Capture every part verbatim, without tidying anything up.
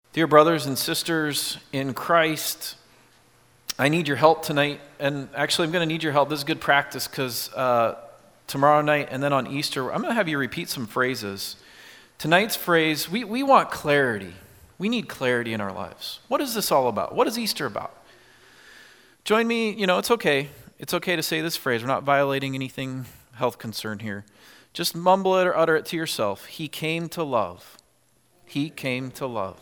Dear brothers and sisters in Christ, I need your help tonight, and actually I'm going to need your help. This is good practice because uh, tomorrow night and then on Easter, I'm going to have you repeat some phrases. Tonight's phrase, we, we want clarity. We need clarity in our lives. What is this all about? What is Easter about? Join me, you know, it's okay. It's okay to say this phrase. We're not violating anything health concern here. Just mumble it or utter it to yourself. He came to love. He came to love.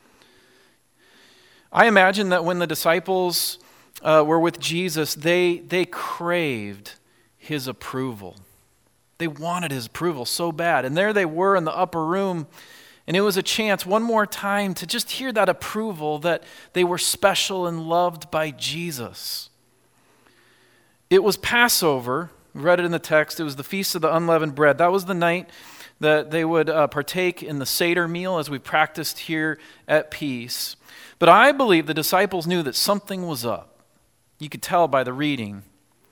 I imagine that when the disciples uh, were with Jesus, they they craved his approval. They wanted his approval so bad. And there they were in the upper room, and it was a chance one more time to just hear that approval that they were special and loved by Jesus. It was Passover. We read it in the text. It was the Feast of the Unleavened Bread. That was the night that they would uh, partake in the Seder meal as we practiced here at Peace. But I believe the disciples knew that something was up. You could tell by the reading.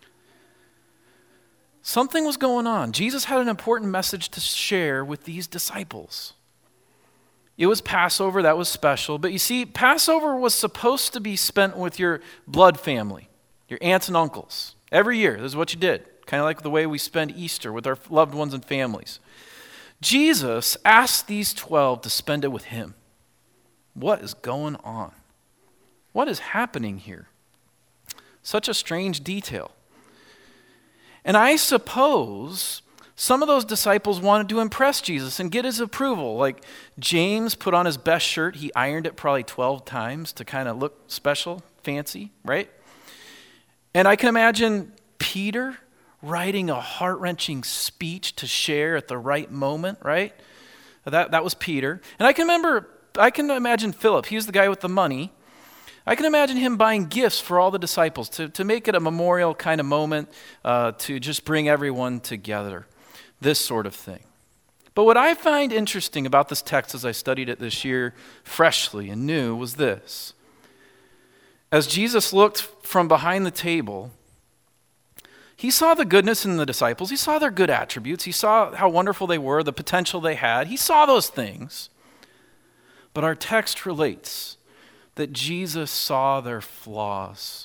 Something was going on. Jesus had an important message to share with these disciples. It was Passover, that was special. But you see, Passover was supposed to be spent with your blood family, your aunts and uncles. Every year, this is what you did. Kind of like the way we spend Easter with our loved ones and families. Jesus asked these twelve to spend it with him. What is going on? What is happening here? Such a strange detail. And I suppose some of those disciples wanted to impress Jesus and get his approval. Like James put on his best shirt. He ironed it probably twelve times to kind of look special, fancy, right? And I can imagine Peter writing a heart-wrenching speech to share at the right moment, right? That, that was Peter. And I can remember I can imagine Philip. He was the guy with the money. I can imagine him buying gifts for all the disciples to, to make it a memorial kind of moment, uh, to just bring everyone together, this sort of thing. But what I find interesting about this text as I studied it this year freshly and new was this. As Jesus looked from behind the table, he saw the goodness in the disciples. He saw their good attributes. He saw how wonderful they were, the potential they had. He saw those things. But our text relates that Jesus saw their flaws.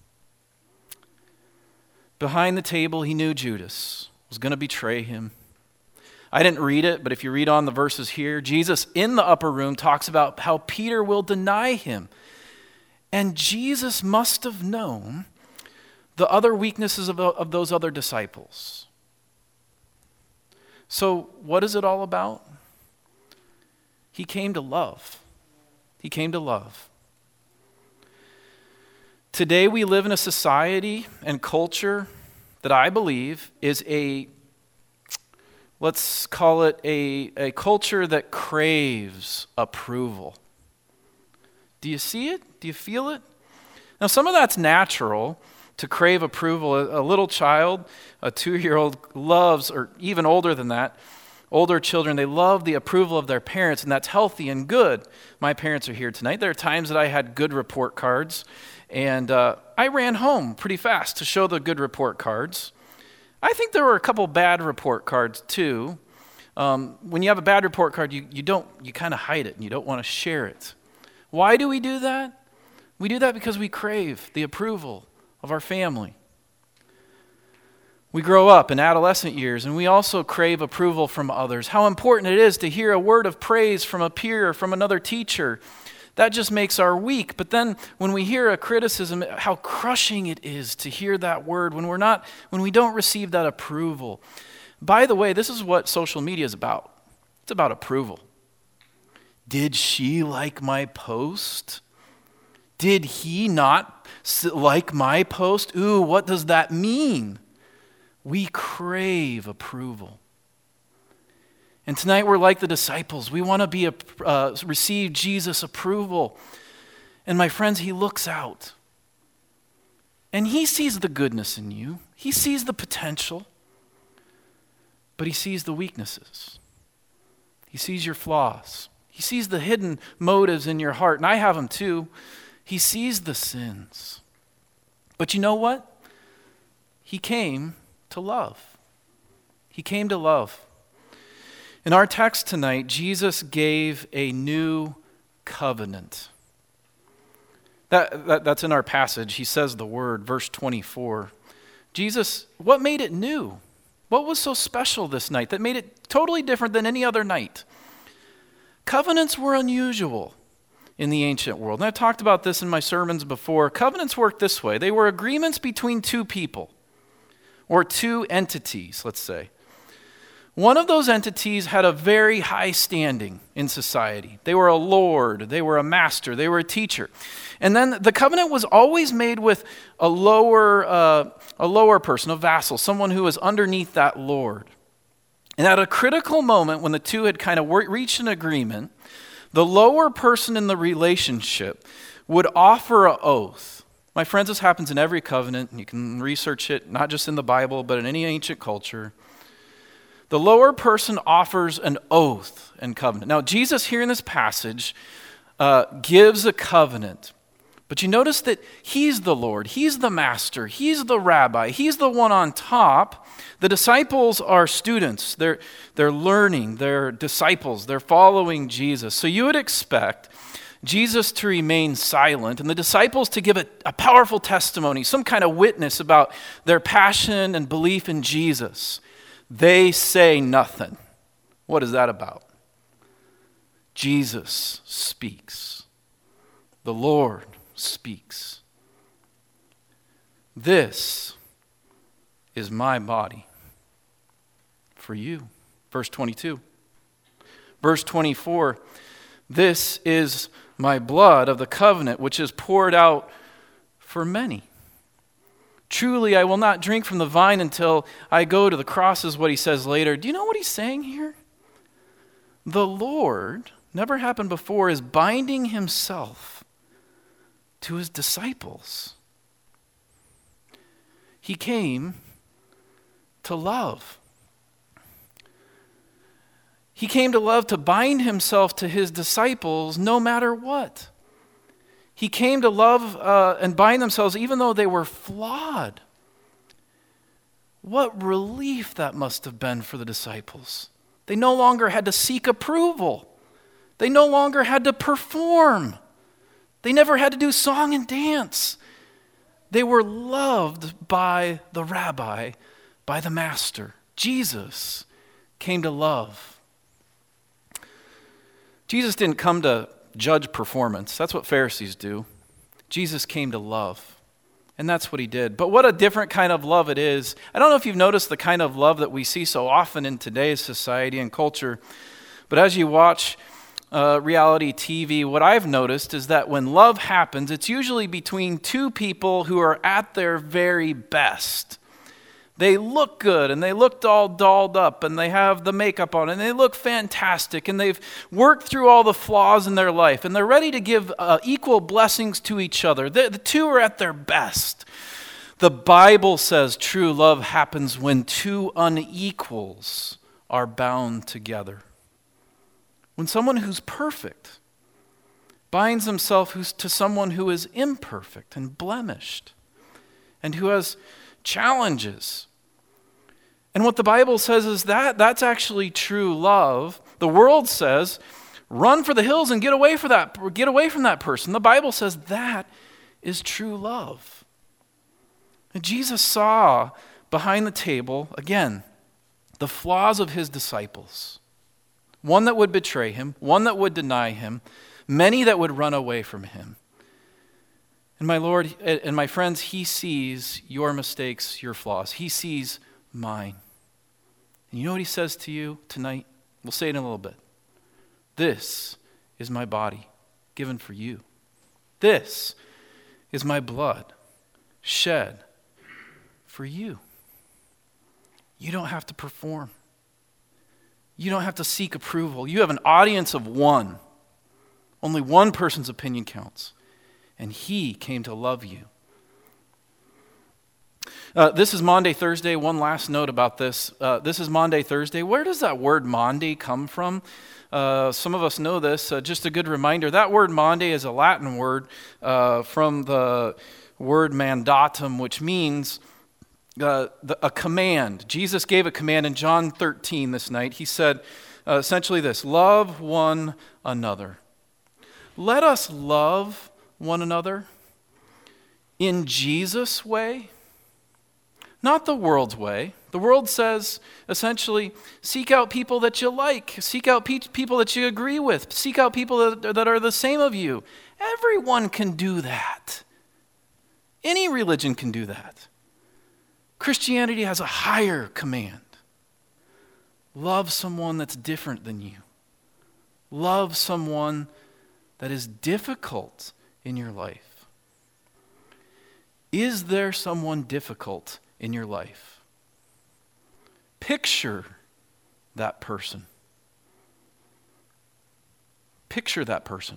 Behind the table, he knew Judas was going to betray him. I didn't read it, but if you read on the verses here, Jesus in the upper room talks about how Peter will deny him. And Jesus must have known the other weaknesses of, of those other disciples. So what is it all about? He came to love. He came to love. Today we live in a society and culture that I believe is a, let's call it a, a culture that craves approval. Do you see it? Do you feel it? Now some of that's natural, to crave approval. A, a little child, a two-year-old loves, or even older than that, older children, they love the approval of their parents, and that's healthy and good. My parents are here tonight. There are times that I had good report cards, and uh, I ran home pretty fast to show the good report cards. I think there were a couple bad report cards too. Um, when you have a bad report card, you, you don't, you kind of hide it, and you don't want to share it. Why do we do that? We do that because we crave the approval of our family. We grow up in adolescent years, and we also crave approval from others. How important it is to hear a word of praise from a peer or from another teacher. That just makes our week. But then when we hear a criticism, how crushing it is to hear that word when we're not, when we don't receive that approval. By the way, this is what social media is about. It's about approval. Did she like my post? Did he not like my post? Ooh, what does that mean? We crave approval. And tonight we're like the disciples. We want to be a, uh, receive Jesus' approval. And my friends, he looks out. And he sees the goodness in you. He sees the potential. But he sees the weaknesses. He sees your flaws. He sees the hidden motives in your heart. And I have them too. He sees the sins. But you know what? He came to love. He came to love. In our text tonight, Jesus gave a new covenant. That, that that's in our passage. He says the word, verse twenty-four. Jesus, what made it new? What was so special this night that made it totally different than any other night? Covenants were unusual in the ancient world. And I've talked about this in my sermons before. Covenants worked this way. They were agreements between two people or two entities, let's say. One of those entities had a very high standing in society. They were a lord, they were a master, they were a teacher. And then the covenant was always made with a lower, uh, a lower person, a vassal, someone who was underneath that lord. And at a critical moment when the two had kind of reached an agreement, the lower person in the relationship would offer an oath. My friends, this happens in every covenant, and you can research it, not just in the Bible, but in any ancient culture. The lower person offers an oath and covenant. Now, Jesus here in this passage uh, gives a covenant. But you notice that he's the Lord, he's the master, he's the rabbi, he's the one on top. The disciples are students. They're, they're learning, they're disciples, they're following Jesus. So you would expect Jesus to remain silent and the disciples to give a, a powerful testimony, some kind of witness about their passion and belief in Jesus. They say nothing. What is that about? Jesus speaks. The Lord speaks. This is my body for you. Verse twenty-two. Verse twenty-four. This is my blood of the covenant, which is poured out for many. Truly, I will not drink from the vine until I go to the cross, is what he says later. Do you know what he's saying here? The Lord, never happened before, is binding himself to his disciples. He came to love. He came to love, to bind himself to his disciples no matter what. He came to love uh, and bind themselves even though they were flawed. What relief that must have been for the disciples. They no longer had to seek approval. They no longer had to perform. They never had to do song and dance. They were loved by the rabbi, by the master. Jesus came to love. Jesus didn't come to judge performance. That's what Pharisees do. Jesus came to love. And that's what he did. But what a different kind of love it is. I don't know if you've noticed the kind of love that we see so often in today's society and culture. But as you watch uh, reality T V, what I've noticed is that when love happens, it's usually between two people who are at their very best. They look good, and they look all dolled up, and they have the makeup on, and they look fantastic, and they've worked through all the flaws in their life, and they're ready to give uh, equal blessings to each other. The, the two are at their best. The Bible says true love happens when two unequals are bound together. When someone who's perfect binds himself to someone who is imperfect and blemished, and who has challenges. And what the Bible says is that that's actually true love. The world says, run for the hills and get away from that, get away from that person. The Bible says that is true love. And Jesus saw behind the table, again, the flaws of his disciples. One that would betray him, one that would deny him, many that would run away from him. And my Lord, and my friends, he sees your mistakes, your flaws. He sees mine. And you know what he says to you tonight? We'll say it in a little bit. This is my body given for you. This is my blood shed for you. You don't have to perform. You don't have to seek approval. You have an audience of one. Only one person's opinion counts. And he came to love you. Uh, this is Maundy Thursday. One last note about this. Uh, this is Maundy Thursday. Where does that word Maundy come from? Uh, some of us know this. Uh, just a good reminder. That word Maundy is a Latin word uh, from the word mandatum, which means uh, the, a command. Jesus gave a command in John thirteen this night. He said uh, essentially this: love one another. let us love one another in Jesus' way, not the world's way. The world says, essentially, seek out people that you like. Seek out pe- people that you agree with. Seek out people that, that are the same of you. Everyone can do that. Any religion can do that. Christianity has a higher command. Love someone that's different than you. Love someone that is difficult in your life. Is there someone difficult in your life? Picture that person. Picture that person.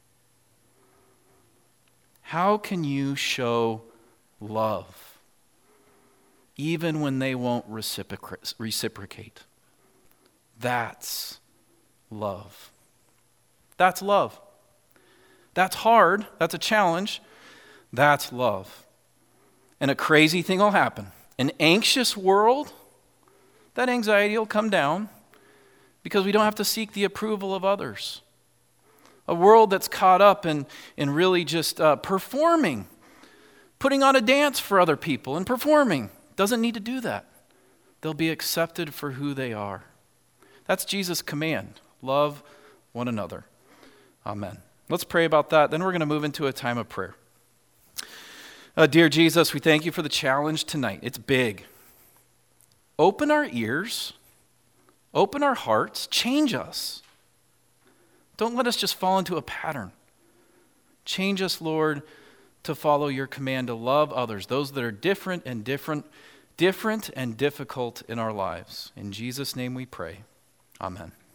How can you show love even when they won't reciprocate? reciprocate? That's love. That's love. That's hard. That's a challenge. That's love. And a crazy thing will happen. An anxious world, that anxiety will come down because we don't have to seek the approval of others. A world that's caught up in, in really just uh, performing, putting on a dance for other people and performing, doesn't need to do that. They'll be accepted for who they are. That's Jesus' command. Love one another. Amen. Let's pray about that. Then we're going to move into a time of prayer. Uh, dear Jesus, we thank you for the challenge tonight. It's big. Open our ears. Open our hearts. Change us. Don't let us just fall into a pattern. Change us, Lord, to follow your command to love others, those that are different and different, different and difficult in our lives. In Jesus' name we pray. Amen.